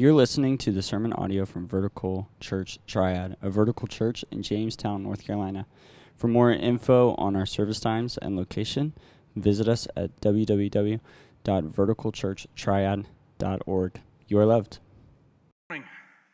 You're listening to the sermon audio from Vertical Church Triad, a vertical church in Jamestown, North Carolina. For more info on our service times and location, visit us at www.verticalchurchtriad.org. You are loved. Morning.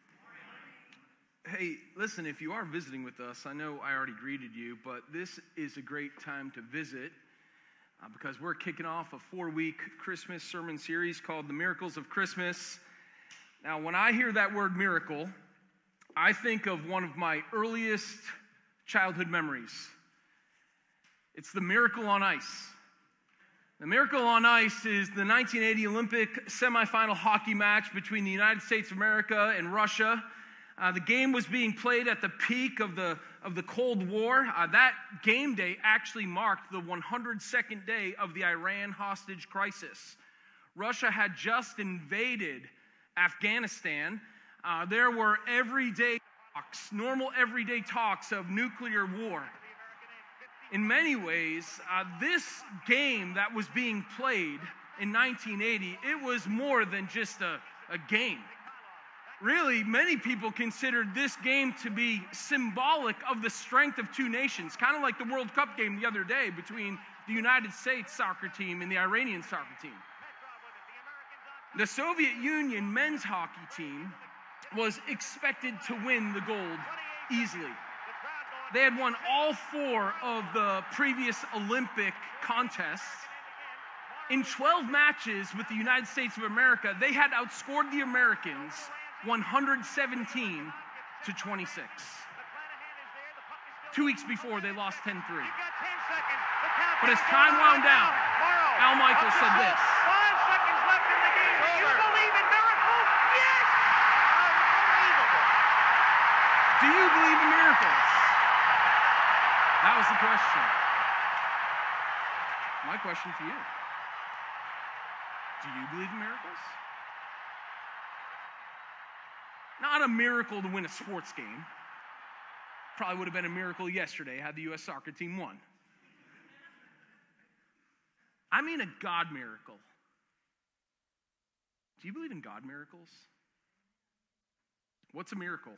Hey, listen, if you are visiting with us, I know I already greeted you, but this is a great time to visit because we're kicking off a 4-week Christmas sermon series called The Miracles of Christmas. Now, when I hear that word miracle, I think of one of my earliest childhood memories. It's the Miracle on Ice. The Miracle on Ice is the 1980 Olympic semifinal hockey match between the United States of America and Russia. The game was being played at the peak of the Cold War. That game day actually marked the 102nd day of the Iran hostage crisis. Russia had just invaded Afghanistan. There were normal everyday talks of nuclear war. In many ways, this game that was being played in 1980, it was more than just a game. Really, many people considered this game to be symbolic of the strength of two nations, kind of like the World Cup game the other day between the United States soccer team and the Iranian soccer team. The Soviet Union men's hockey team was expected to win the gold easily. They had won all 4 of the previous Olympic contests. In 12 matches with the United States of America, they had outscored the Americans 117 to 26. 2 weeks before, they lost 10-3. But as time wound down, Al Michaels said this. 5 seconds left in the game. Do you believe in miracles? Yes! Unbelievable. Do you believe in miracles? That was the question. My question to you. Do you believe in miracles? Not a miracle to win a sports game. Probably would have been a miracle yesterday had the U.S. soccer team won. I mean a God miracle. Do you believe in God miracles? What's a miracle?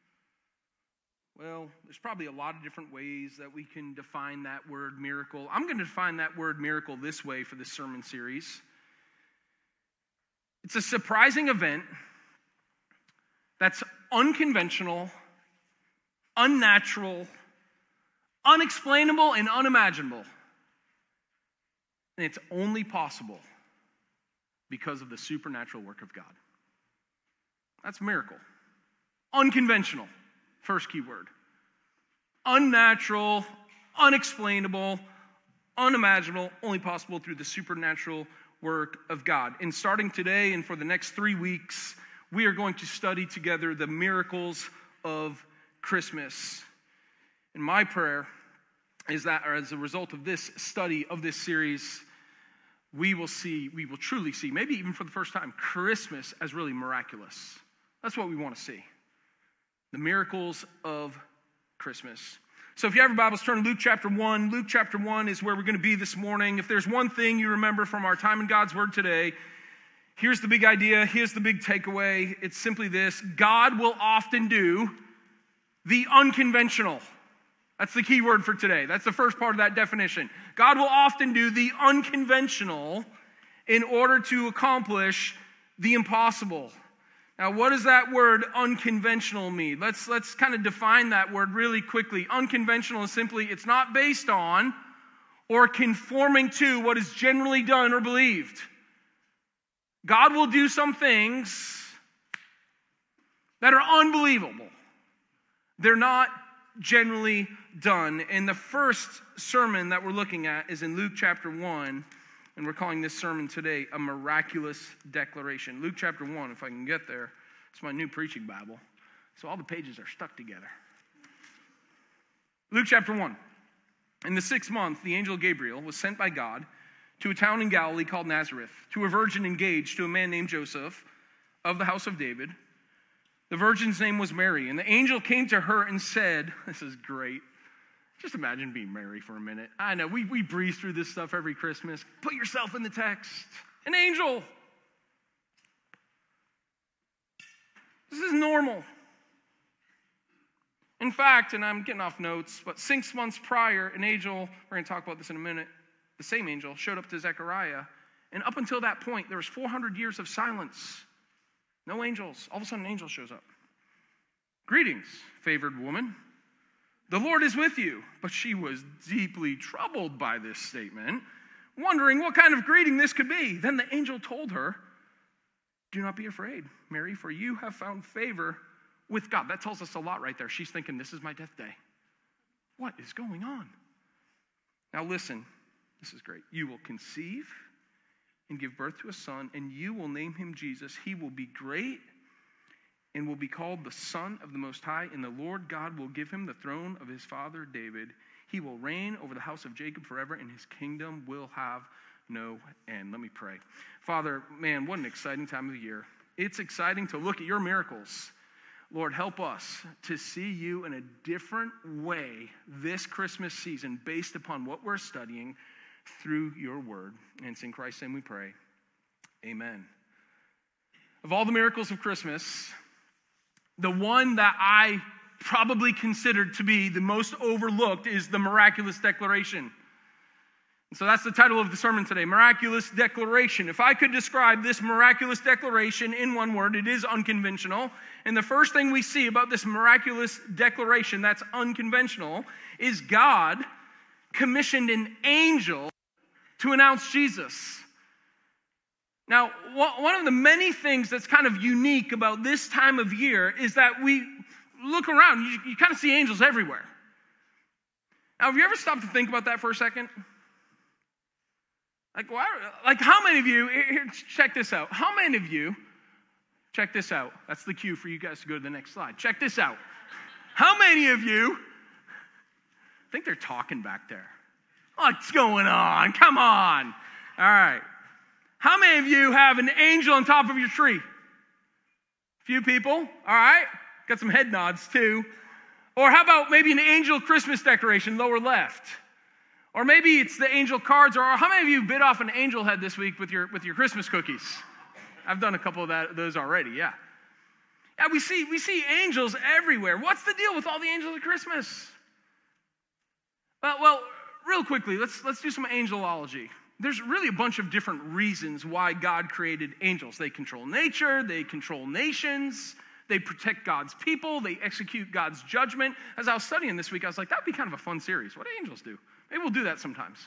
Well, there's probably a lot of different ways that we can define that word miracle. I'm going to define that word miracle this way for this sermon series. It's a surprising event that's unconventional, unnatural, unexplainable, and unimaginable. And it's only possible because of the supernatural work of God. That's a miracle. Unconventional, first key word. Unnatural, unexplainable, unimaginable, only possible through the supernatural work of God. And starting today and for the next 3 weeks, we are going to study together the miracles of Christmas. And my prayer is that as a result of this study of this series, we will truly see, maybe even for the first time, Christmas as really miraculous. That's what we want to see. The miracles of Christmas. So if you have your Bibles, turn to Luke chapter 1. Luke chapter 1 is where we're going to be this morning. If there's one thing you remember from our time in God's Word today, here's the big idea, here's the big takeaway. It's simply this: God will often do the unconventional. That's the key word for today. That's the first part of that definition. God will often do the unconventional in order to accomplish the impossible. Now, what does that word unconventional mean? Let's kind of define that word really quickly. Unconventional is simply, it's not based on or conforming to what is generally done or believed. God will do some things that are unbelievable. They're not generally done. And the first sermon that we're looking at is in Luke chapter 1, and we're calling this sermon today a miraculous declaration. Luke chapter 1, if I can get there. It's my new preaching Bible, so all the pages are stuck together. Luke chapter 1. In the 6th month, the angel Gabriel was sent by God to a town in Galilee called Nazareth, to a virgin engaged to a man named Joseph of the house of David. The virgin's name was Mary, and the angel came to her and said, this is great. Just imagine being Mary for a minute. I know, we breeze through this stuff every Christmas. Put yourself in the text. An angel This is normal. In fact, and I'm getting off notes, but 6 months prior, an angel, we're going to talk about this in a minute, the same angel showed up to Zechariah, and up until that point, there was 400 years of silence. No angels. All of a sudden, an angel shows up. Greetings, favored woman. The Lord is with you. But she was deeply troubled by this statement, wondering what kind of greeting this could be. Then the angel told her, do not be afraid, Mary, for you have found favor with God. That tells us a lot right there. She's thinking, this is my death day. What is going on? Now listen, this is great. You will conceive and give birth to a son, and you will name him Jesus. He will be great and will be called the Son of the Most High, and the Lord God will give him the throne of his father David. He will reign over the house of Jacob forever, and his kingdom will have no end. Let me pray. Father, man, what an exciting time of the year. It's exciting to look at your miracles. Lord, help us to see you in a different way this Christmas season based upon what we're studying through your word. And it's in Christ's name we pray. Amen. Of all the miracles of Christmas, the one that I probably considered to be the most overlooked is the miraculous declaration. And so that's the title of the sermon today, Miraculous Declaration. If I could describe this miraculous declaration in one word, it is unconventional. And the first thing we see about this miraculous declaration that's unconventional is God commissioned an angel to announce Jesus. Now, one of the many things that's kind of unique about this time of year is that we look around, you kind of see angels everywhere. Now, have you ever stopped to think about that for a second? Like how many of you, here, check this out. How many of you, check this out. That's the cue for you guys to go to the next slide. Check this out. How many of you, I think they're talking back there. What's going on? Come on. All right. How many of you have an angel on top of your tree? A few people. All right. Got some head nods too. Or how about maybe an angel Christmas decoration, lower left? Or maybe it's the angel cards. Or how many of you bit off an angel head this week with your Christmas cookies? I've done a couple of those already, yeah. Yeah, we see angels everywhere. What's the deal with all the angels at Christmas? Well, real quickly, let's do some angelology. There's really a bunch of different reasons why God created angels. They control nature, they control nations, they protect God's people, they execute God's judgment. As I was studying this week, I was like, that'd be kind of a fun series. What do angels do? Maybe we'll do that sometimes.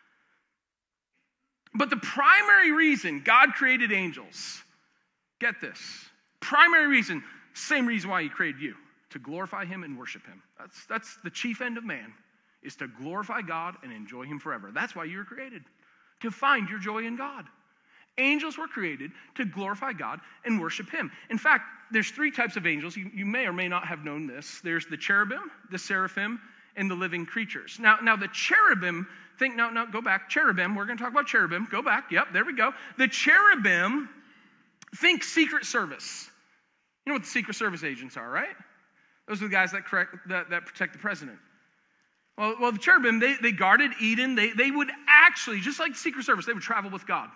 But the primary reason God created angels, get this, primary reason, same reason why he created you, to glorify him and worship him. That's the chief end of man, is to glorify God and enjoy him forever. That's why you were created, to find your joy in God. Angels were created to glorify God and worship him. In fact, there's 3 types of angels. You may or may not have known this. There's the cherubim, the seraphim, and the living creatures. Now the cherubim, go back. Cherubim, we're going to talk about cherubim. Go back. Yep, there we go. The cherubim, think Secret Service. You know what the Secret Service agents are, right? Those are the guys that protect the president. Well, the cherubim, they guarded Eden. They would actually, just like the Secret Service, they would travel with God.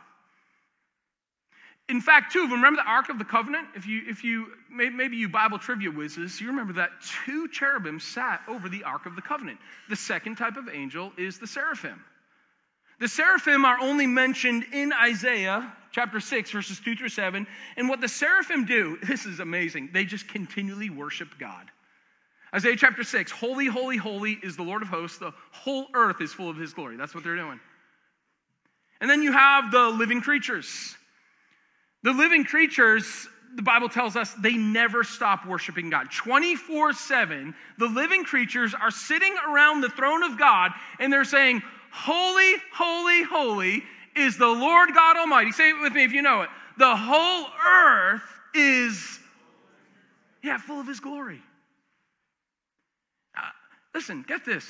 In fact, 2 of them, remember the Ark of the Covenant? If you maybe you Bible trivia whizzes, you remember that 2 cherubim sat over the Ark of the Covenant. The second type of angel is the seraphim. The seraphim are only mentioned in Isaiah chapter 6, verses 2 through 7. And what the seraphim do, this is amazing, they just continually worship God. Isaiah chapter 6, holy, holy, holy is the Lord of hosts. The whole earth is full of his glory. That's what they're doing. And then you have the living creatures. The living creatures, the Bible tells us, they never stop worshiping God. 24/7, the living creatures are sitting around the throne of God, and they're saying, holy, holy, holy is the Lord God Almighty. Say it with me if you know it. The whole earth is, full of his glory. Listen, get this.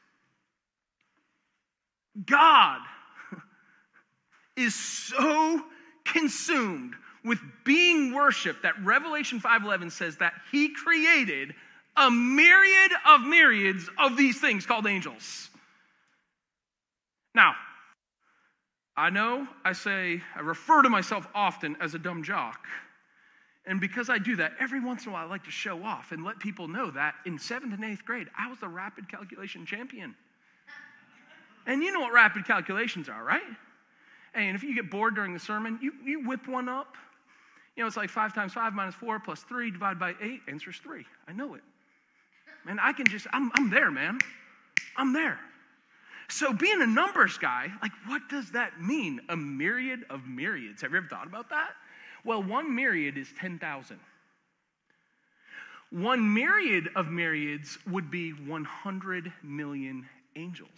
God is so consumed with being worshiped that Revelation 5:11 says that he created a myriad of myriads of these things called angels. Now, I know I refer to myself often as a dumb jock. And because I do that, every once in a while I like to show off and let people know that in 7th and 8th grade, I was the rapid calculation champion. And you know what rapid calculations are, right? And if you get bored during the sermon, you whip one up. You know, it's like 5 times 5 minus 4 plus 3 divided by 8, answer's 3. I know it. Man, I'm there, man. I'm there. So being a numbers guy, like, what does that mean? A myriad of myriads. Have you ever thought about that? Well, 1 myriad is 10,000. 1 myriad of myriads would be 100 million angels.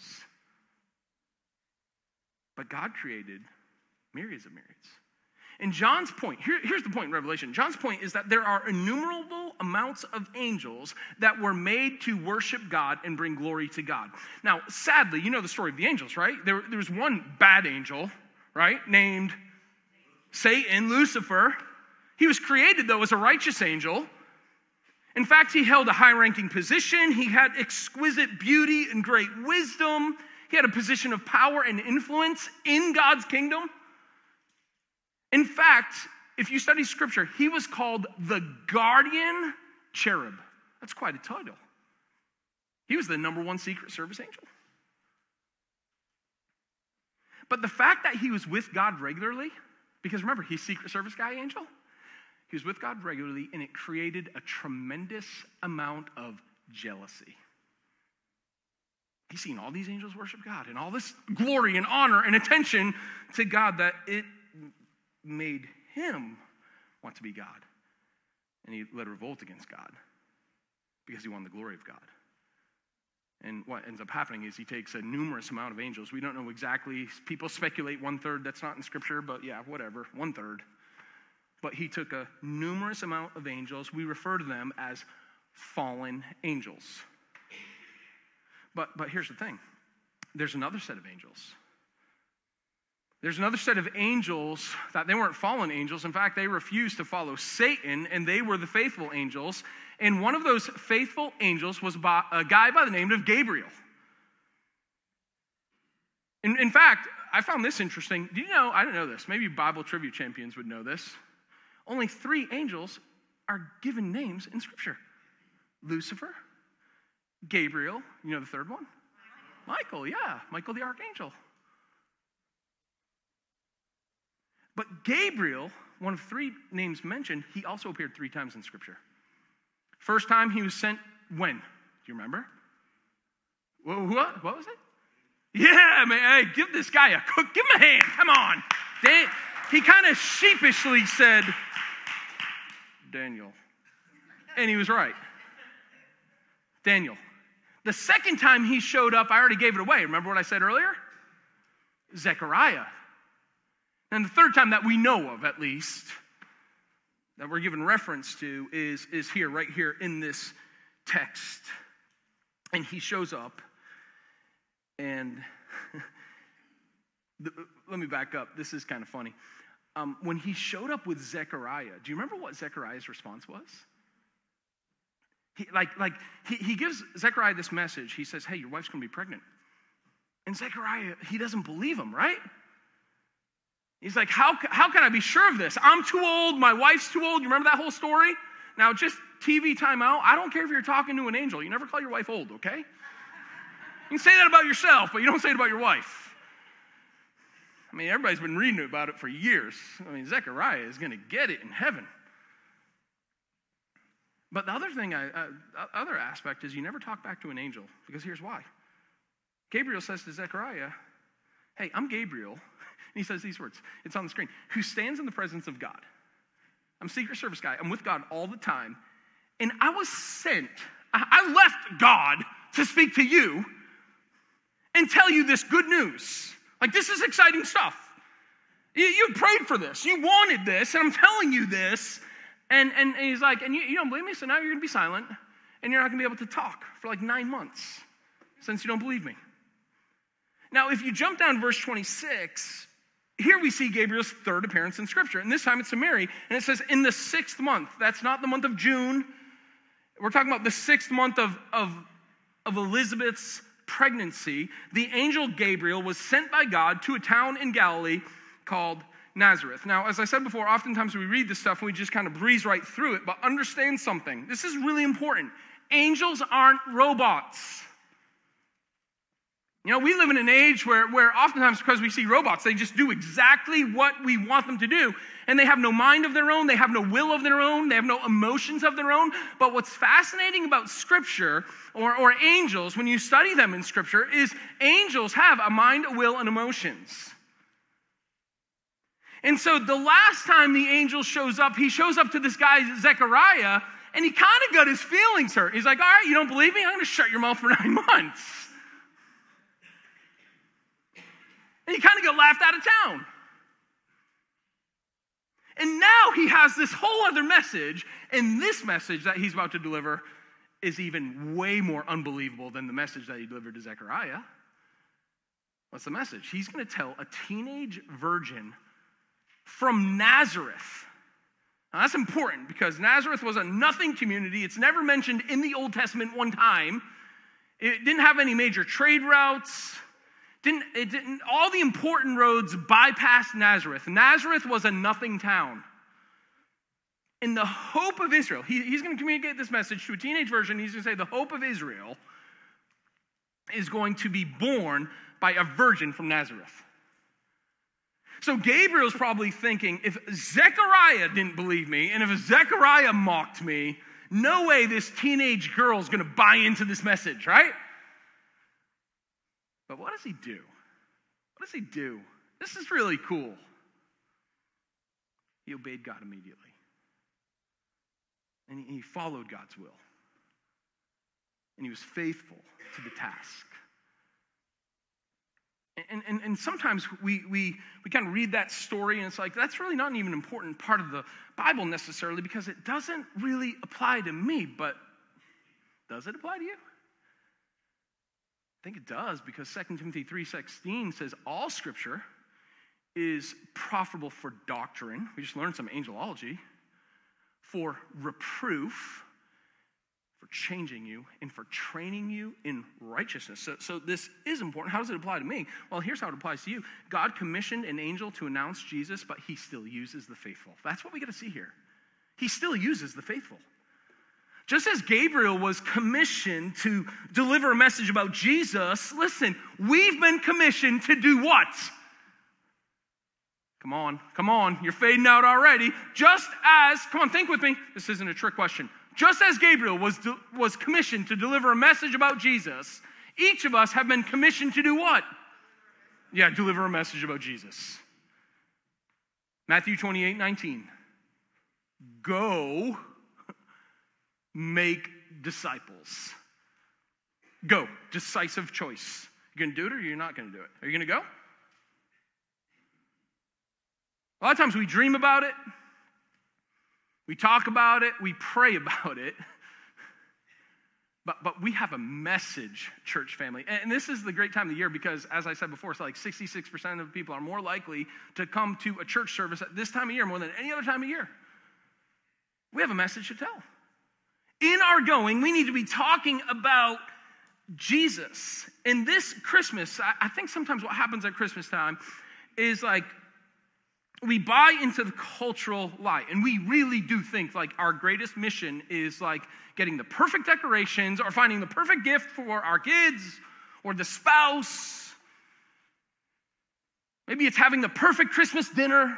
But God created myriads of myriads. And John's point, here's the point in Revelation. John's point is that there are innumerable amounts of angels that were made to worship God and bring glory to God. Now, sadly, you know the story of the angels, right? There was one bad angel, right, named Satan, Lucifer. He was created, though, as a righteous angel. In fact, he held a high-ranking position. He had exquisite beauty and great wisdom. He had a position of power and influence in God's kingdom. In fact, if you study Scripture, he was called the guardian cherub. That's quite a title. He was the #1 Secret Service angel. But the fact that he was with God regularly, because remember, he's Secret Service guy angel. He was with God regularly, and it created a tremendous amount of jealousy. He's seen all these angels worship God and all this glory and honor and attention to God that it made him want to be God. And he led a revolt against God because he wanted the glory of God. And what ends up happening is he takes a numerous amount of angels. We don't know exactly. People speculate 1/3. That's not in Scripture, but yeah, whatever, 1/3. But he took a numerous amount of angels. We refer to them as fallen angels. But here's the thing. There's another set of angels. There's another set of angels that they weren't fallen angels. In fact, they refused to follow Satan, and they were the faithful angels. And one of those faithful angels was a guy by the name of Gabriel. In fact, I found this interesting. Do you know, I didn't know this. Maybe Bible trivia champions would know this. Only 3 angels are given names in Scripture. Lucifer, Gabriel, you know the third one? Michael, yeah. Michael the archangel. But Gabriel, one of 3 names mentioned, he also appeared 3 times in Scripture. First time he was sent when? Do you remember? What was it? Yeah, man, hey, give this guy a cook. Give him a hand. Come on. He kind of sheepishly said, Daniel. And he was right. Daniel. The second time he showed up, I already gave it away. Remember what I said earlier? Zechariah. And the third time that we know of, at least, that we're given reference to is here, right here in this text. And he shows up, and let me back up. This is kind of funny. When he showed up with Zechariah, do you remember what Zechariah's response was? He gives Zechariah this message. He says, hey, your wife's going to be pregnant. And Zechariah, he doesn't believe him, right? He's like, how can I be sure of this? I'm too old. My wife's too old. You remember that whole story? Now, just TV timeout. I don't care if you're talking to an angel. You never call your wife old, okay? You can say that about yourself, but you don't say it about your wife. I mean, everybody's been reading about it for years. I mean, Zechariah is going to get it in heaven. But the other thing, other aspect is you never talk back to an angel, because here's why. Gabriel says to Zechariah, hey, I'm Gabriel. And he says these words. It's on the screen. Who stands in the presence of God. I'm a Secret Service guy. I'm with God all the time. And I was sent. I left God to speak to you and tell you this good news. Like, this is exciting stuff. You prayed for this. You wanted this. And I'm telling you this. And he's like, and you don't believe me? So now you're going to be silent. And you're not going to be able to talk for like 9 months since you don't believe me. Now, if you jump down to verse 26, here we see Gabriel's 3rd appearance in Scripture. And this time it's to Mary. And it says, in the 6th month. That's not the month of June. We're talking about the 6th month of Elizabeth's pregnancy. The angel Gabriel was sent by God to a town in Galilee called Nazareth. Now, as I said before, oftentimes we read this stuff and we just kind of breeze right through it, but understand something. This is really important. Angels aren't robots. You know, we live in an age where oftentimes because we see robots, they just do exactly what we want them to do. And they have no mind of their own, they have no will of their own, they have no emotions of their own. But what's fascinating about Scripture or angels, when you study them in Scripture, is angels have a mind, a will, and emotions. And so the last time the angel shows up, he shows up to this guy, Zechariah, and he kind of got his feelings hurt. He's like, all right, you don't believe me? I'm going to shut your mouth for 9 months. And he kind of got laughed out of town. And now he has this whole other message, and this message that he's about to deliver is even way more unbelievable than the message that he delivered to Zechariah. What's the message? He's going to tell a teenage virgin from Nazareth. Now that's important because Nazareth was a nothing community. It's never mentioned in the Old Testament one time. It didn't have any major trade routes. All the important roads bypassed Nazareth. Nazareth was a nothing town. In the hope of Israel, he's going to communicate this message to a teenage virgin. He's going to say the hope of Israel is going to be born by a virgin from Nazareth. So Gabriel's probably thinking, if Zechariah didn't believe me, and if Zechariah mocked me, no way this teenage girl's going to buy into this message, right? But what does he do? What does he do? This is really cool. He obeyed God immediately. And he followed God's will. And he was faithful to the task. And sometimes we kind of read that story and it's like, that's really not even an important part of the Bible necessarily because it doesn't really apply to me. But does it apply to you? I think it does because 2 Timothy 3:16 says all Scripture is profitable for doctrine. We just learned some angelology. For reproof, for changing you, and for training you in righteousness. So this is important. How does it apply to me? Well, here's how it applies to you. God commissioned an angel to announce Jesus, but he still uses the faithful. That's what we got to see here. He still uses the faithful. Just as Gabriel was commissioned to deliver a message about Jesus, listen, we've been commissioned to do what? Come on, you're fading out already. Just as, come on, think with me. This isn't a trick question. Just as Gabriel was commissioned to deliver a message about Jesus, each of us have been commissioned to do what? Yeah, deliver a message about Jesus. Matthew 28:19. Go make disciples. Go. Decisive choice. You're going to do it or you're not going to do it? Are you going to go? A lot of times we dream about it, we talk about it, we pray about it, but we have a message, church family. And this is the great time of the year because, as I said before, it's like 66% of people are more likely to come to a church service at this time of year more than any other time of year. We have a message to tell. In our going, we need to be talking about Jesus. And this Christmas, I think sometimes what happens at Christmas time is like, we buy into the cultural lie, and we really do think like our greatest mission is like getting the perfect decorations or finding the perfect gift for our kids or the spouse. Maybe it's having the perfect Christmas dinner.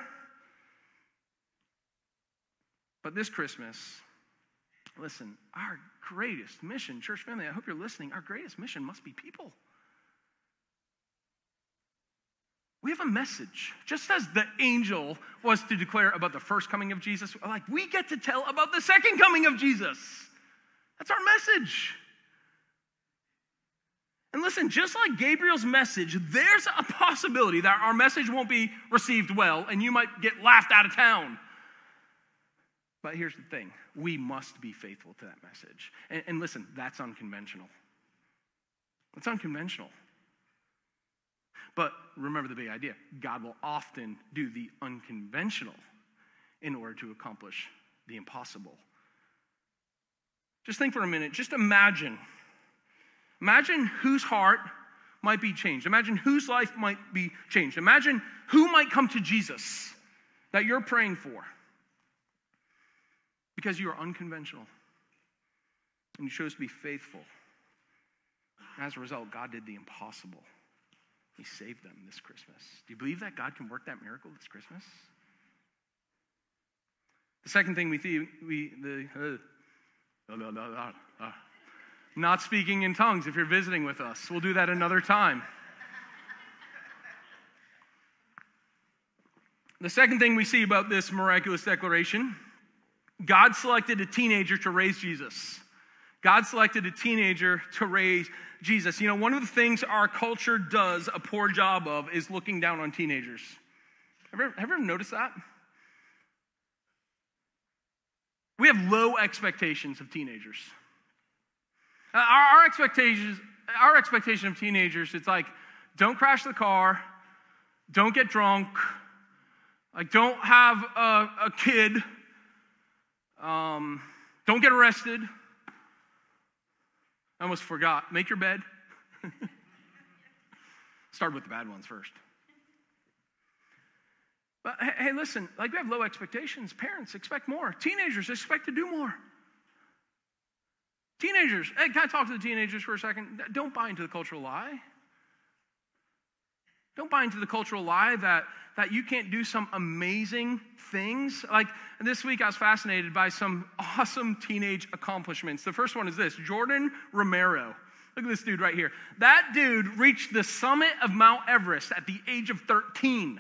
But this Christmas, listen, our greatest mission, church family, I hope you're listening, our greatest mission must be people. We have a message. Just as the angel was to declare about the first coming of Jesus, like we get to tell about the second coming of Jesus. That's our message. And listen, just like Gabriel's message, there's a possibility that our message won't be received well and you might get laughed out of town. But here's the thing. We must be faithful to that message. And listen, that's unconventional. It's unconventional. But remember the big idea. God will often do the unconventional in order to accomplish the impossible. Just think for a minute. Just imagine. Imagine whose heart might be changed. Imagine whose life might be changed. Imagine who might come to Jesus that you're praying for because you are unconventional and you chose to be faithful. And as a result, God did the impossible. He saved them this Christmas. Do you believe that God can work that miracle this Christmas? The second thing not speaking in tongues if you're visiting with us. We'll do that another time. The second thing we see about this miraculous declaration, God selected a teenager to raise Jesus. God selected a teenager to raise Jesus. You know, one of the things our culture does a poor job of is looking down on teenagers. Have you ever noticed that? We have low expectations of teenagers. Our expectation of teenagers, it's like, don't crash the car, don't get drunk, like don't have a kid, don't get arrested. I almost forgot. Make your bed. Start with the bad ones first. But hey, listen, like we have low expectations. Parents expect more. Teenagers expect to do more. Teenagers, hey, can I talk to the teenagers for a second? Don't buy into the cultural lie. Don't buy into the cultural lie that you can't do some amazing things. Like this week, I was fascinated by some awesome teenage accomplishments. The first one is this: Jordan Romero. Look at this dude right here. That dude reached the summit of Mount Everest at the age of 13.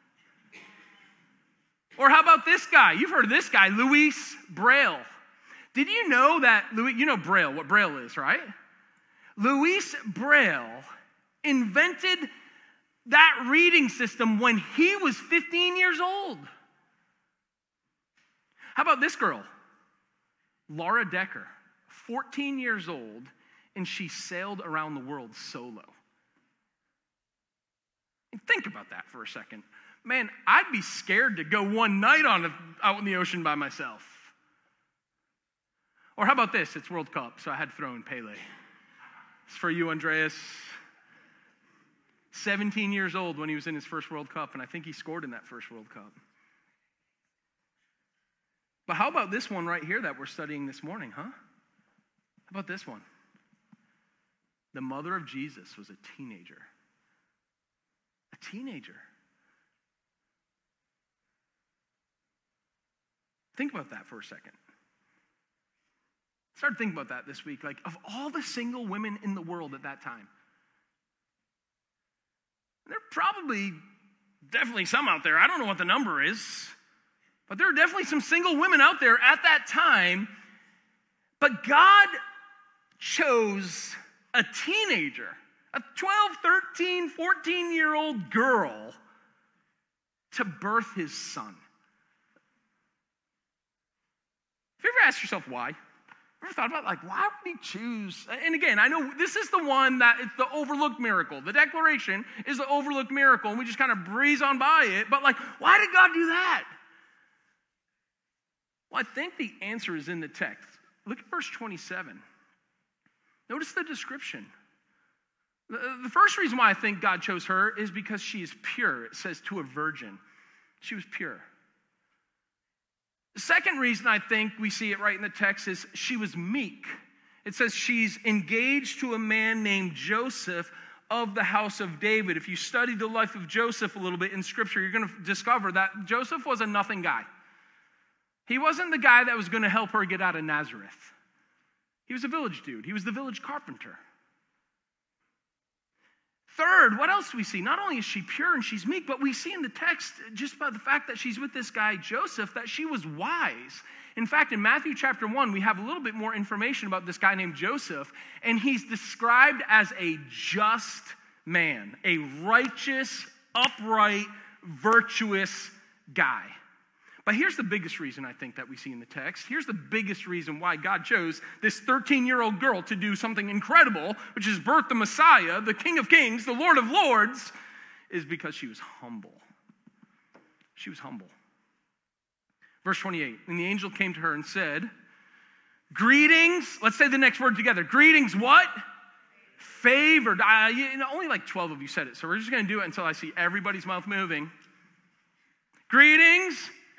Or how about this guy? You've heard of this guy, Louis Braille. Did you know that, you know Braille, what Braille is, right? Louis Braille invented that reading system when he was 15 years old. How about this girl? Laura Decker, 14 years old, and she sailed around the world solo. And think about that for a second. Man, I'd be scared to go one night out in the ocean by myself. Or how about this? It's World Cup, so I had to throw in Pele. It's for you, Andreas. 17 years old when he was in his first World Cup, and I think he scored in that first World Cup. But how about this one right here that we're studying this morning, huh? How about this one? The mother of Jesus was a teenager. A teenager. Think about that for a second. Started thinking about that this week. Like, of all the single women in the world at that time, there are probably, definitely some out there. I don't know what the number is, but there are definitely some single women out there at that time. But God chose a teenager, a 12, 13, 14-year-old girl to birth his son. Have you ever asked yourself why? Ever thought about, like, why would he choose? And again, I know this is the one that it's the overlooked miracle. The declaration is the overlooked miracle, and we just kind of breeze on by it. But, like, why did God do that? Well, I think the answer is in the text. Look at verse 27. Notice the description. The first reason why I think God chose her is because she is pure. It says to a virgin. She was pure. The second reason I think we see it right in the text is she was meek. It says she's engaged to a man named Joseph of the house of David. If you study the life of Joseph a little bit in Scripture, you're going to discover that Joseph was a nothing guy. He wasn't the guy that was going to help her get out of Nazareth. He was a village dude. He was the village carpenter. Third, what else do we see? Not only is she pure and she's meek, but we see in the text, just by the fact that she's with this guy, Joseph, that she was wise. In fact, in Matthew chapter 1, we have a little bit more information about this guy named Joseph, and he's described as a just man, a righteous, upright, virtuous guy. But here's the biggest reason I think that we see in the text. Here's the biggest reason why God chose this 13-year-old girl to do something incredible, which is birth the Messiah, the King of Kings, the Lord of Lords, is because she was humble. She was humble. Verse 28, and the angel came to her and said, greetings, let's say the next word together. Greetings, what? Favored. Only like 12 of you said it, so we're just going to do it until I see everybody's mouth moving. Greetings.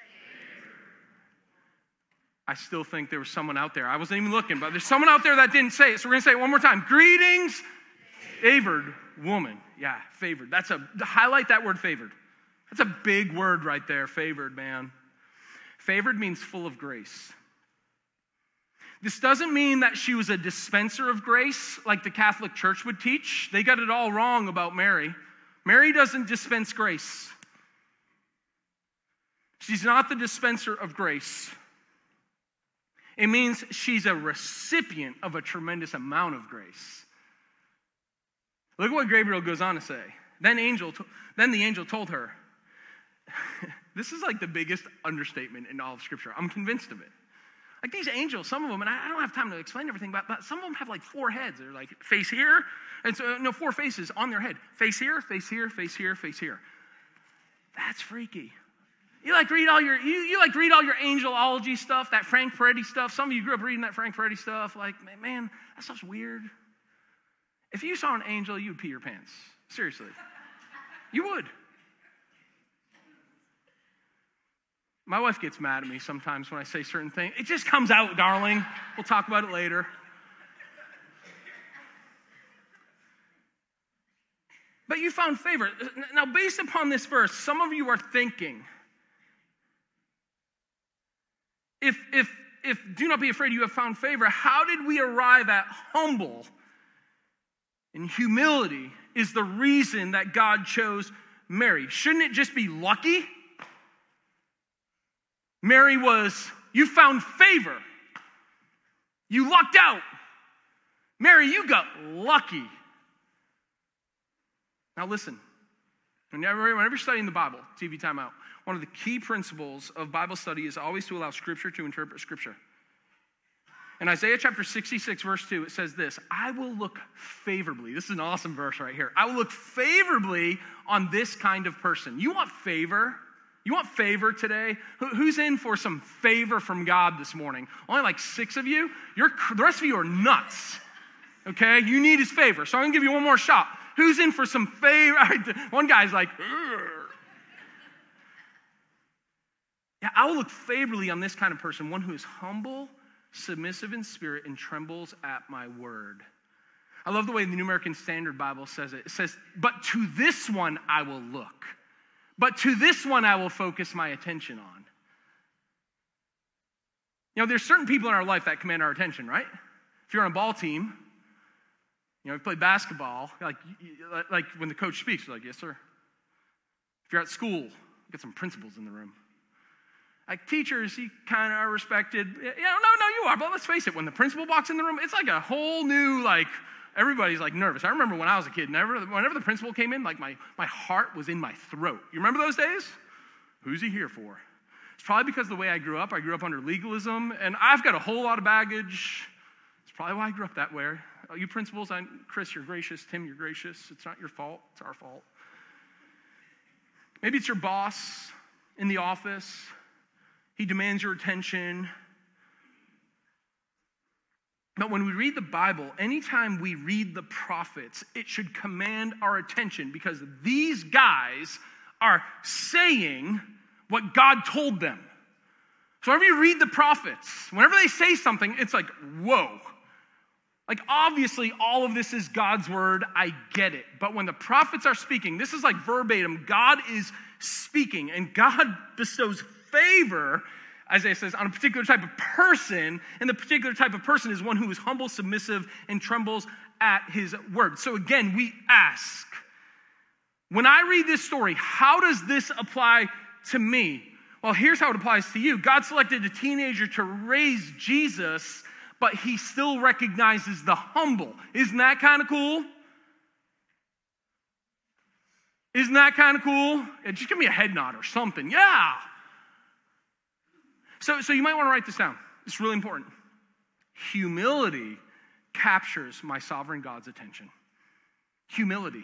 I still think there was someone out there. I wasn't even looking, but there's someone out there that didn't say it. So we're going to say it one more time. Greetings, favored woman. Yeah, favored. Highlight that word, favored. That's a big word right there, favored, man. Favored means full of grace. This doesn't mean that she was a dispenser of grace like the Catholic Church would teach. They got it all wrong about Mary. Mary doesn't dispense grace. She's not the dispenser of grace. It means she's a recipient of a tremendous amount of grace. Look at what Gabriel goes on to say. Then the angel told her. This is like the biggest understatement in all of Scripture. I'm convinced of it. Like these angels, some of them, and I don't have time to explain everything, but some of them have like 4 heads. They're like face here, and so 4 faces on their head. Face here, face here, face here, face here. That's freaky. You read all your angelology stuff, that Frank Peretti stuff. Some of you grew up reading that Frank Peretti stuff. Like, man, that stuff's weird. If you saw an angel, you would pee your pants. Seriously. You would. My wife gets mad at me sometimes when I say certain things. It just comes out, darling. We'll talk about it later. But you found favor. Now, based upon this verse, some of you are thinking, if do not be afraid, you have found favor, how did we arrive at humble and humility is the reason that God chose Mary? Shouldn't it just be lucky? Mary you found favor. You lucked out. Mary, you got lucky. Now listen, whenever you're studying the Bible, TV timeout, one of the key principles of Bible study is always to allow Scripture to interpret Scripture. In Isaiah chapter 66, verse 2, it says this, I will look favorably. This is an awesome verse right here. I will look favorably on this kind of person. You want favor? You want favor today? Who's in for some favor from God this morning? Only like 6 of you. The rest of you are nuts. Okay? You need his favor. So I'm going to give you one more shot. Who's in for some favor? One guy's like, ugh. Yeah, I will look favorably on this kind of person, one who is humble, submissive in spirit, and trembles at my word. I love the way the New American Standard Bible says it. It says, but to this one I will look. But to this one I will focus my attention on. There's certain people in our life that command our attention, right? If you're on a ball team, you play basketball, like when the coach speaks, you're like, yes, sir. If you're at school, get some principals in the room. Like teachers, you kind of are respected. No, you are. But let's face it, when the principal walks in the room, it's like a whole new, everybody's nervous. I remember when I was a kid, whenever the principal came in, my heart was in my throat. You remember those days? Who's he here for? It's probably because of the way I grew up under legalism, and I've got a whole lot of baggage. It's probably why I grew up that way. You principals, Chris, you're gracious. Tim, you're gracious. It's not your fault. It's our fault. Maybe it's your boss in the office. He demands your attention. But when we read the Bible, anytime we read the prophets, it should command our attention because these guys are saying what God told them. So whenever you read the prophets, whenever they say something, it's like, whoa. Obviously, all of this is God's word. I get it. But when the prophets are speaking, this is like verbatim. God is speaking, and God bestows favor, Isaiah says, on a particular type of person, and the particular type of person is one who is humble, submissive, and trembles at his word. So again, we ask, when I read this story, how does this apply to me? Well, here's how it applies to you. God selected a teenager to raise Jesus, but he still recognizes the humble. Isn't that kind of cool? Isn't that kind of cool? Just give me a head nod or something. Yeah. So you might want to write this down. It's really important. Humility captures my sovereign God's attention. Humility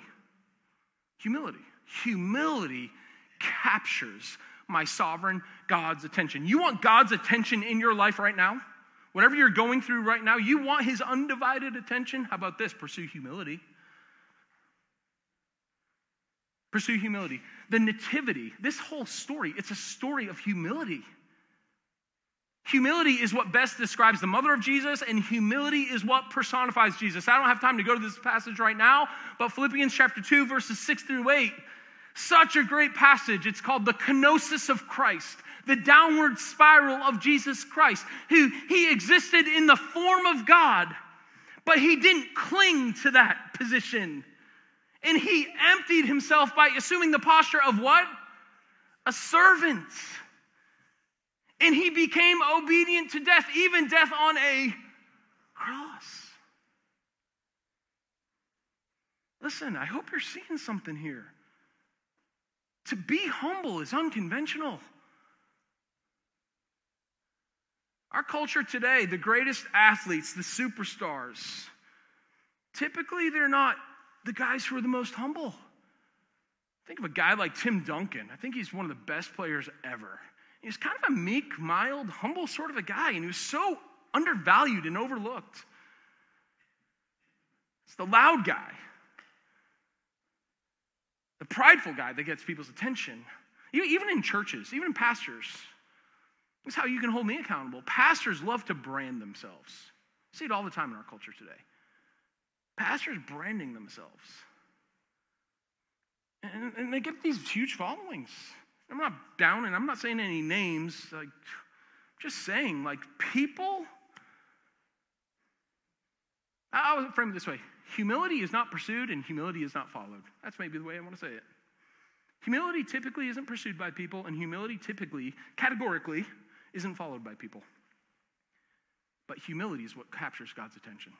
captures my sovereign God's attention. You want God's attention in your life right now? Whatever you're going through right now, you want his undivided attention? How about this? Pursue humility. Pursue humility. The nativity, this whole story, it's a story of humility. Humility is what best describes the mother of Jesus, and humility is what personifies Jesus. I don't have time to go to this passage right now, but Philippians chapter 2, verses 6 through 8, such a great passage. It's called the kenosis of Christ, the downward spiral of Jesus Christ, who he existed in the form of God, but he didn't cling to that position. And he emptied himself by assuming the posture of what? A servant. And he became obedient to death, even death on a cross. Listen, I hope you're seeing something here. To be humble is unconventional. Our culture today, the greatest athletes, the superstars, typically they're not the guys who are the most humble. Think of a guy like Tim Duncan. I think he's one of the best players ever. He's kind of a meek, mild, humble sort of a guy, and he was so undervalued and overlooked. It's the loud guy, the prideful guy that gets people's attention. Even in churches, even in pastors. This is how you can hold me accountable. Pastors love to brand themselves. I see it all the time in our culture today. Pastors branding themselves. And they get these huge followings. I'm not down, and I'm not saying any names. Like, I'm just saying, like, people. I'll frame it this way. Humility is not pursued, and humility is not followed. That's maybe the way I want to say it. Humility typically isn't pursued by people, and humility typically, categorically, isn't followed by people. But humility is what captures God's attention.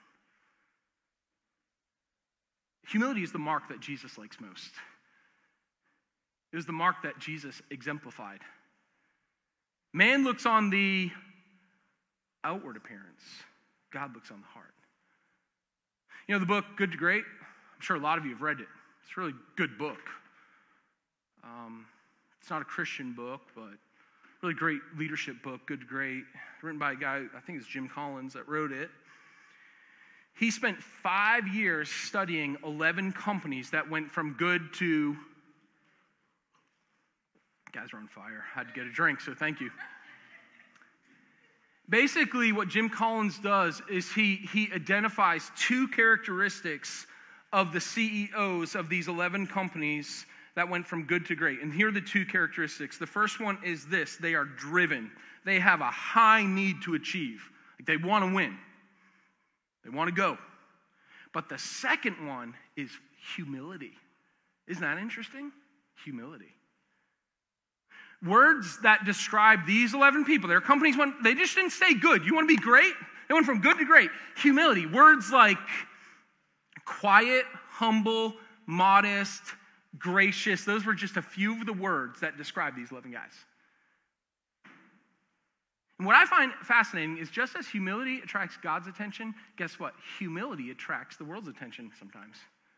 Humility is the mark that Jesus likes most. It was the mark that Jesus exemplified. Man looks on the outward appearance. God looks on the heart. You know the book, Good to Great? I'm sure a lot of you have read it. It's a really good book. It's not a Christian book, but really great leadership book, Good to Great, written by a guy, I think it's Jim Collins that wrote it. He spent 5 years studying 11 companies that went from good to... Guys are on fire. I had to get a drink, so thank you. Basically, what Jim Collins does is he identifies two characteristics of the CEOs of these 11 companies that went from good to great. And here are the two characteristics. The first one is this: they are driven. They have a high need to achieve. Like, they want to win. They want to go. But the second one is humility. Isn't that interesting? Humility. Words that describe these 11 people. Their companies they just didn't stay good. You want to be great? They went from good to great. Humility. Words like quiet, humble, modest, gracious. Those were just a few of the words that describe these 11 guys. And what I find fascinating is, just as humility attracts God's attention, guess what? Humility attracts the world's attention sometimes.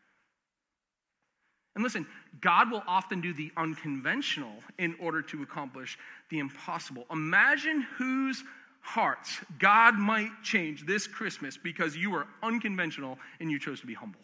And listen, God will often do the unconventional in order to accomplish the impossible. Imagine whose hearts God might change this Christmas because you were unconventional and you chose to be humble.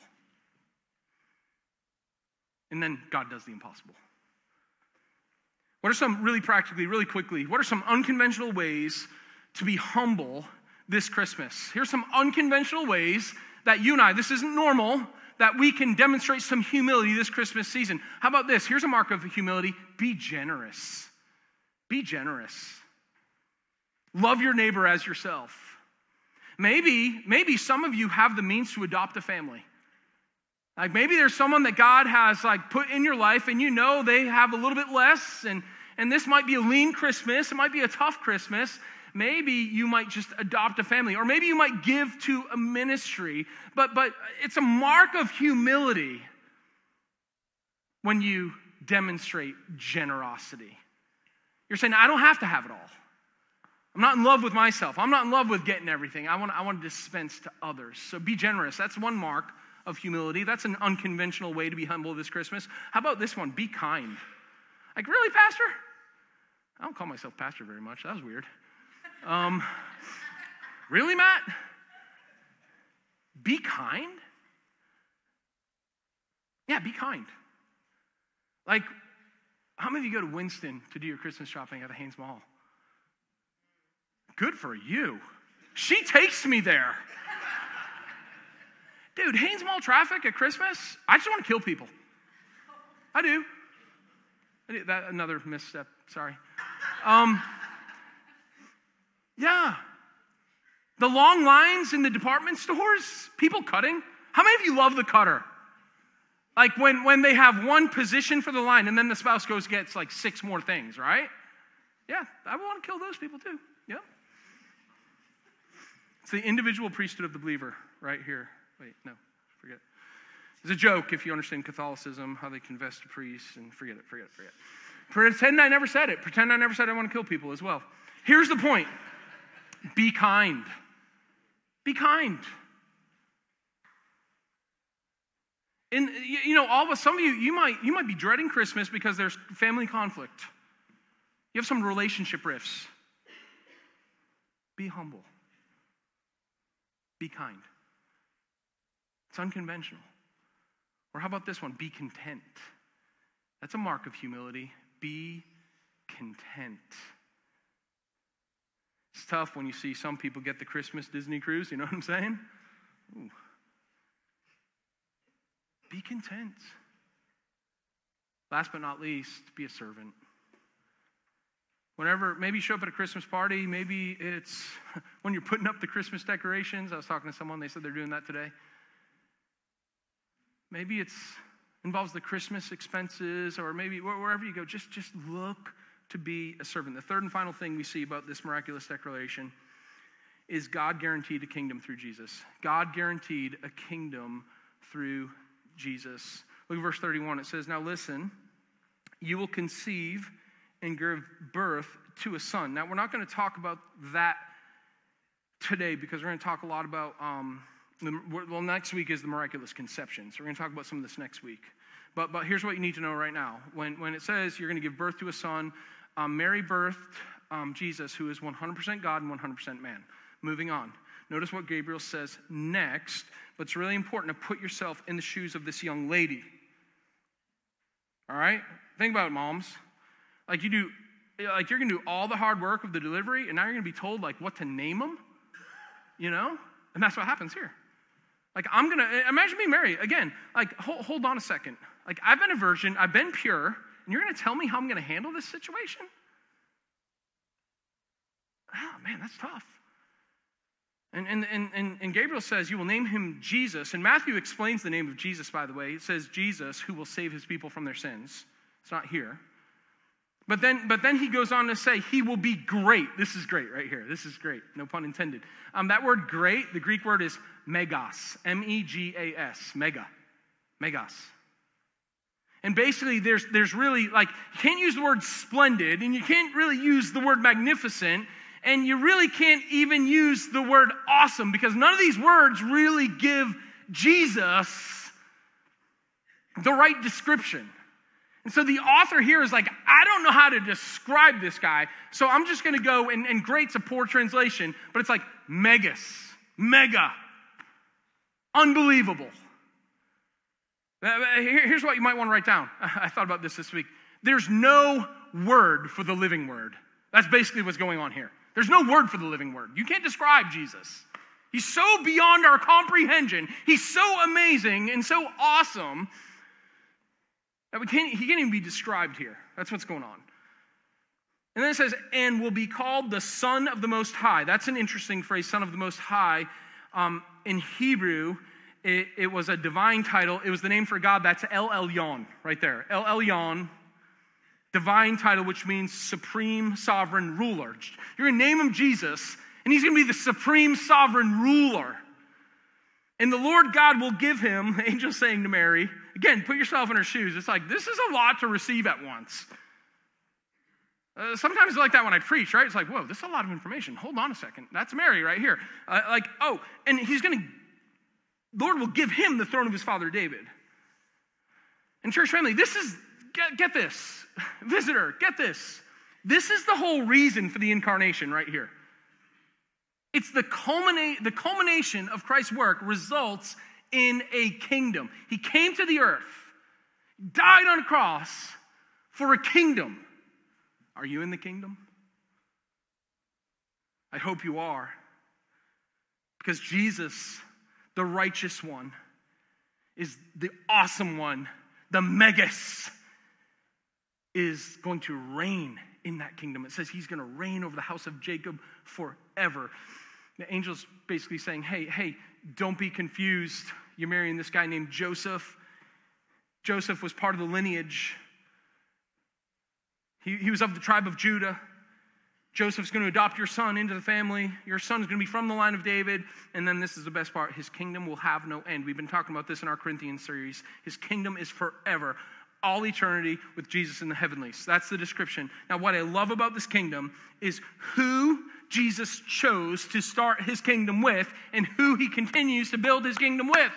And then God does the impossible. What are some, really practically, really quickly, what are some unconventional ways to be humble this Christmas? Here's some unconventional ways that you and I, this isn't normal, that we can demonstrate some humility this Christmas season. How about this? Here's a mark of humility. Be generous. Be generous. Love your neighbor as yourself. Maybe some of you have the means to adopt a family. Like, maybe there's someone that God has put in your life, and you know they have a little bit less, and this might be a lean Christmas. It might be a tough Christmas. Maybe you might just adopt a family, or maybe you might give to a ministry. But it's a mark of humility when you demonstrate generosity. You're saying, I don't have to have it all. I'm not in love with myself. I'm not in love with getting everything. I want to dispense to others. So be generous. That's one mark of humility. That's an unconventional way to be humble this Christmas. How about this one? Be kind. Like, really, Pastor? I don't call myself pastor very much. That was weird. Really, Matt? Be kind? Yeah, be kind. Like, how many of you go to Winston to do your Christmas shopping at the Haynes Mall? Good for you. She takes me there. Dude, Haynes Mall traffic at Christmas, I just want to kill people. I do. That another misstep, sorry. Yeah. The long lines in the department stores, people cutting. How many of you love the cutter? Like when they have one position for the line and then the spouse gets like 6 more things, right? Yeah, I want to kill those people too. Yeah. It's the individual priesthood of the believer right here. Wait, no, forget it. It's a joke if you understand Catholicism, how they confess to priests, and forget it. Pretend I never said it. Pretend I never said I want to kill people as well. Here's the point. Be kind. Be kind. And some of you might be dreading Christmas because there's family conflict. You have some relationship rifts. Be humble. Be kind. It's unconventional. Or how about this one? Be content. That's a mark of humility. Be content. It's tough when you see some people get the Christmas Disney cruise, you know what I'm saying? Ooh. Be content. Last but not least, be a servant. Whenever, maybe you show up at a Christmas party, maybe it's when you're putting up the Christmas decorations. I was talking to someone, they said they're doing that today. Maybe it involves the Christmas expenses, or maybe wherever you go, just look to be a servant. The third and final thing we see about this miraculous declaration is God guaranteed a kingdom through Jesus. God guaranteed a kingdom through Jesus. Look at verse 31. It says, "Now listen, you will conceive and give birth to a son." Now, we're not going to talk about that today because we're going to talk a lot about, next week is the miraculous conception. So we're going to talk about some of this next week. But here's what you need to know right now. When it says you're going to give birth to a son, Mary birthed Jesus, who is 100% God and 100% man. Moving on. Notice what Gabriel says next, but it's really important to put yourself in the shoes of this young lady. All right? Think about it, moms. You're going to do all the hard work of the delivery, and now you're going to be told, what to name them? And that's what happens here. Imagine being Mary. Again, hold on a second. I've been a virgin, I've been pure, and you're going to tell me how I'm going to handle this situation? Oh, man, that's tough. And Gabriel says, you will name him Jesus. And Matthew explains the name of Jesus, by the way. It says Jesus, who will save his people from their sins. It's not here. But then he goes on to say, he will be great. This is great right here. This is great. No pun intended. That word great, the Greek word is megas. M-E-G-A-S. Mega. Megas. And basically there's really, you can't use the word splendid, and you can't really use the word magnificent, and you really can't even use the word awesome, because none of these words really give Jesus the right description. And so the author here is I don't know how to describe this guy, so I'm just going to go, and great's a poor translation, but it's megas, mega, unbelievable. Here's what you might want to write down. I thought about this week. There's no word for the living word. That's basically what's going on here. There's no word for the living word. You can't describe Jesus. He's so beyond our comprehension. He's so amazing and so awesome that he can't even be described here. That's what's going on. And then it says, and will be called the Son of the Most High. That's an interesting phrase, Son of the Most High. In Hebrew, it was a divine title. It was the name for God. That's El Elyon right there. El Elyon, divine title, which means supreme sovereign ruler. You're going to name him Jesus, and he's going to be the supreme sovereign ruler. And the Lord God will give him, the angel saying to Mary, again, put yourself in her shoes. It's this is a lot to receive at once. Sometimes it's like that when I preach, right? It's whoa, this is a lot of information. Hold on a second. That's Mary right here. And Lord will give him the throne of his father David. And church family, this is, get this. Visitor, get this. This is the whole reason for the incarnation right here. It's the culmination of Christ's work results in a kingdom. He came to the earth. died on a cross for a kingdom. Are you in the kingdom? I hope you are. Because Jesus, the righteous one, is the awesome one, the megas, is going to reign in that kingdom. It says he's going to reign over the house of Jacob forever. The angel's basically saying, hey, don't be confused. You're marrying this guy named Joseph. Joseph was part of the lineage. He was of the tribe of Judah. Joseph's going to adopt your son into the family. Your son's going to be from the line of David. And then this is the best part. His kingdom will have no end. We've been talking about this in our Corinthians series. His kingdom is forever. All eternity with Jesus in the heavenlies. That's the description. Now, what I love about this kingdom is who Jesus chose to start his kingdom with and who he continues to build his kingdom with.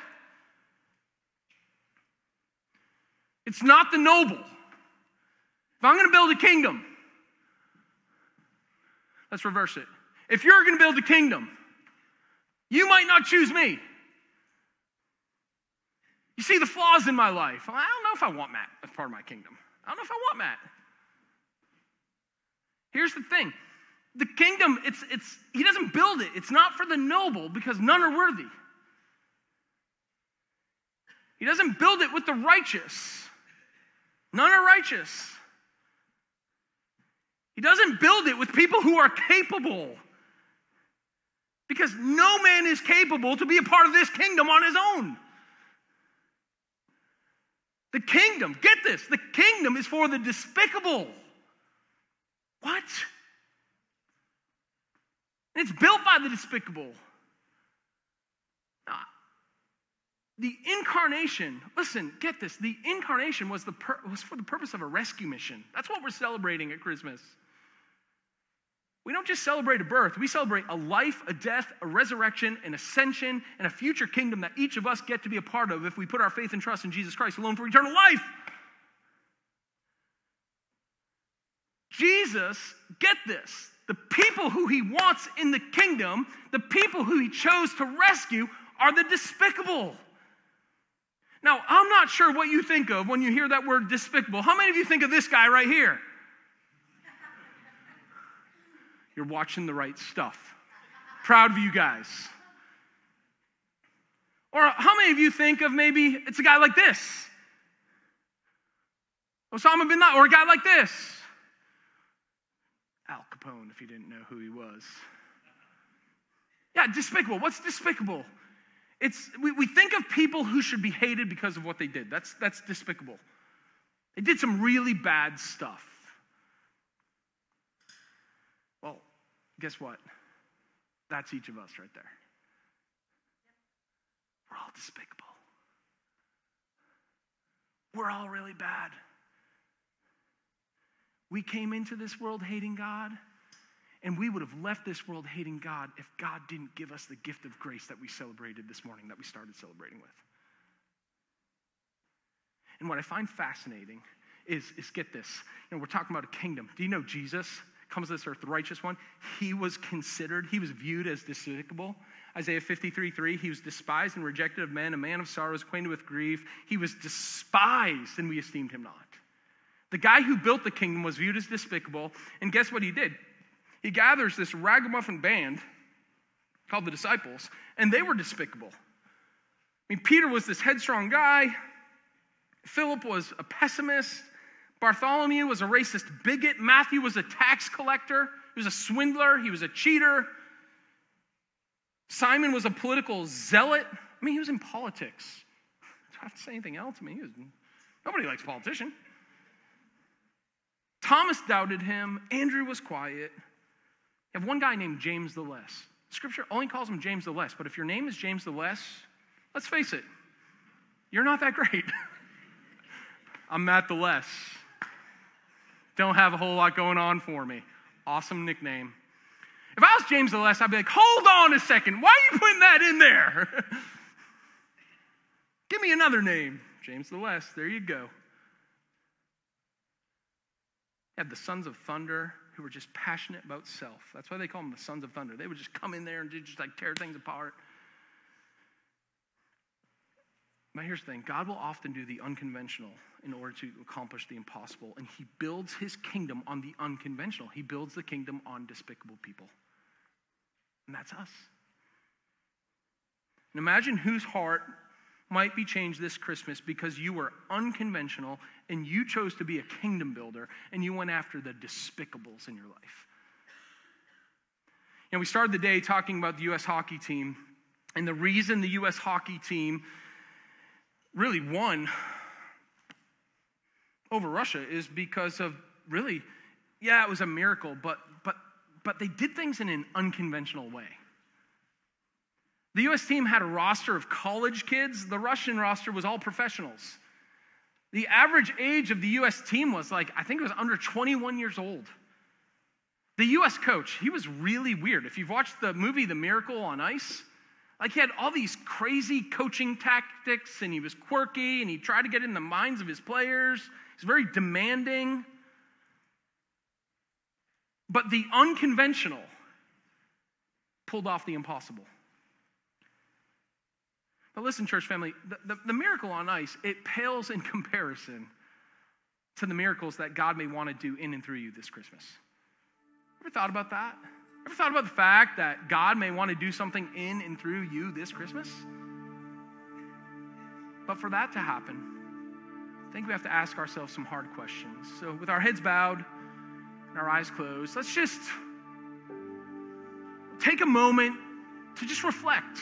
It's not the noble. If I'm going to build a kingdom, let's reverse it. If you're going to build a kingdom, you might not choose me. You see the flaws in my life. I don't know if I want Matt as part of my kingdom. I don't know if I want Matt. Here's the thing. The kingdom, he doesn't build it. It's not for the noble because none are worthy. He doesn't build it with the righteous. None are righteous. He doesn't build it with people who are capable. Because no man is capable to be a part of this kingdom on his own. The kingdom, get this, the kingdom is for the despicable. What? And it's built by the despicable. The incarnation, listen, get this, the incarnation was for the purpose of a rescue mission. That's what we're celebrating at Christmas. We don't just celebrate a birth, we celebrate a life, a death, a resurrection, an ascension, and a future kingdom that each of us get to be a part of if we put our faith and trust in Jesus Christ alone for eternal life. Jesus, get this, the people who he wants in the kingdom, the people who he chose to rescue are the despicable. Now, I'm not sure what you think of when you hear that word despicable. How many of you think of this guy right here? You're watching the right stuff. Proud of you guys. Or how many of you think of maybe it's a guy like this? Osama bin Laden, or a guy like this? Al Capone, if you didn't know who he was. Yeah, despicable. What's despicable? We think of people who should be hated because of what they did. That's despicable. They did some really bad stuff. Well, guess what? That's each of us right there. We're all despicable. We're all really bad. We came into this world hating God, and we would have left this world hating God if God didn't give us the gift of grace that we celebrated this morning, that we started celebrating with. And what I find fascinating is get this. We're talking about a kingdom. Do you know Jesus comes to this earth, the righteous one? He was viewed as despicable. Isaiah 53:3, he was despised and rejected of men, a man of sorrows, acquainted with grief. He was despised, and we esteemed him not. The guy who built the kingdom was viewed as despicable, and guess what he did? He gathers this ragamuffin band called the disciples, and they were despicable. Peter was this headstrong guy. Philip was a pessimist. Bartholomew was a racist bigot. Matthew was a tax collector. He was a swindler. He was a cheater. Simon was a political zealot. He was in politics. Do I have to say anything else? Nobody likes politicians. Thomas doubted him. Andrew was quiet. You have one guy named James the Less. Scripture only calls him James the Less, but if your name is James the Less, let's face it, you're not that great. I'm Matt the Less. Don't have a whole lot going on for me. Awesome nickname. If I was James the Less, I'd be like, hold on a second. Why are you putting that in there? Give me another name. James the Less. There you go. You had the Sons of Thunder who were just passionate about self. That's why they call them the Sons of Thunder. They would just come in there and just tear things apart. But here's the thing, God will often do the unconventional in order to accomplish the impossible, and he builds his kingdom on the unconventional. He builds the kingdom on despicable people. And that's us. And imagine whose heart might be changed this Christmas because you were unconventional and you chose to be a kingdom builder and you went after the despicables in your life. We started the day talking about the U.S. hockey team, and the reason the U.S. hockey team really won over Russia is because of really, it was a miracle, but they did things in an unconventional way. The U.S. team had a roster of college kids. The Russian roster was all professionals. The average age of the U.S. team was I think it was under 21 years old. The U.S. coach, he was really weird. If you've watched the movie The Miracle on Ice, he had all these crazy coaching tactics, and he was quirky, and he tried to get in the minds of his players. He's very demanding. But the unconventional pulled off the impossible. But listen, church family, the miracle on ice, it pales in comparison to the miracles that God may want to do in and through you this Christmas. Ever thought about that? Ever thought about the fact that God may want to do something in and through you this Christmas? But for that to happen, I think we have to ask ourselves some hard questions. So with our heads bowed and our eyes closed, let's just take a moment to just reflect.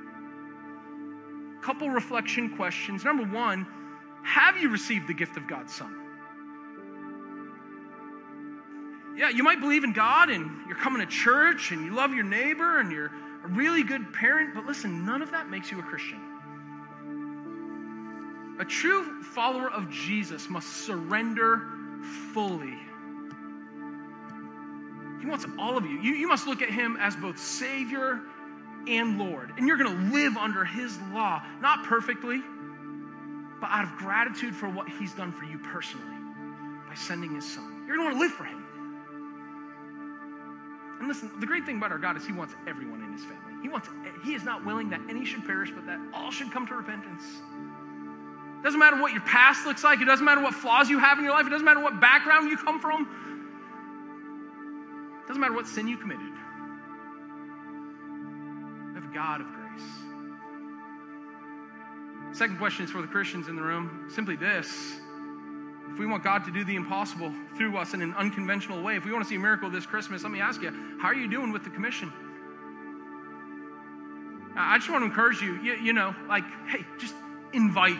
Couple reflection questions. Number one, have you received the gift of God's Son? Yeah, you might believe in God and you're coming to church and you love your neighbor and you're a really good parent, but listen, none of that makes you a Christian. A true follower of Jesus must surrender fully. He wants all of you. You must look at him as both Savior and Lord. And you're going to live under his law, not perfectly, but out of gratitude for what he's done for you personally by sending his Son. You're going to want to live for him. And listen, the great thing about our God is he wants everyone in his family. He is not willing that any should perish, but that all should come to repentance. It doesn't matter what your past looks like. It doesn't matter what flaws you have in your life. It doesn't matter what background you come from. It doesn't matter what sin you committed. We have a God of grace. Second question is for the Christians in the room. Simply this. If we want God to do the impossible through us in an unconventional way, if we want to see a miracle this Christmas, let me ask you, how are you doing with the commission? I just want to encourage you, hey, just invite.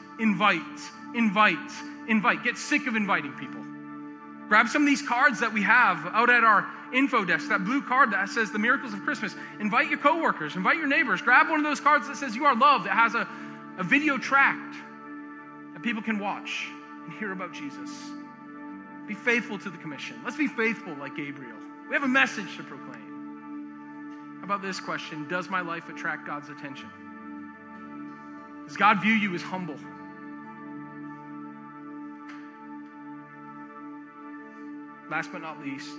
Get sick of inviting people. Grab some of these cards that we have out at our info desk, that blue card that says the miracles of Christmas. Invite your coworkers, invite your neighbors. Grab one of those cards that says you are loved, that has a video tract that people can watch and hear about Jesus. Be faithful to the commission. Let's be faithful like Gabriel. We have a message to proclaim. How about this question? Does my life attract God's attention? Does God view you as humble? Last but not least,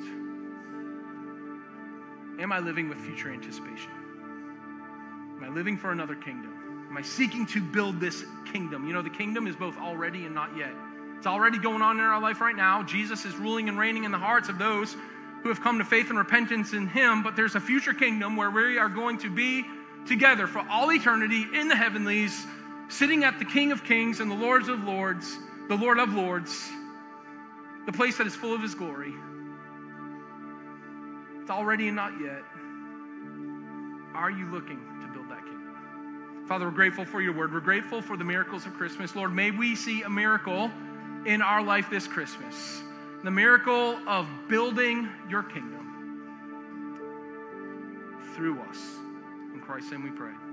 am I living with future anticipation? Am I living for another kingdom? Am I seeking to build this kingdom? The kingdom is both already and not yet. It's already going on in our life right now. Jesus is ruling and reigning in the hearts of those who have come to faith and repentance in him, but there's a future kingdom where we are going to be together for all eternity in the heavenlies, sitting at the King of Kings and the Lord of Lords, the place that is full of his glory. It's already and not yet. Are you looking to build that kingdom? Father, we're grateful for your word. We're grateful for the miracles of Christmas. Lord, may we see a miracle in our life this Christmas. The miracle of building your kingdom through us. In Christ's name we pray.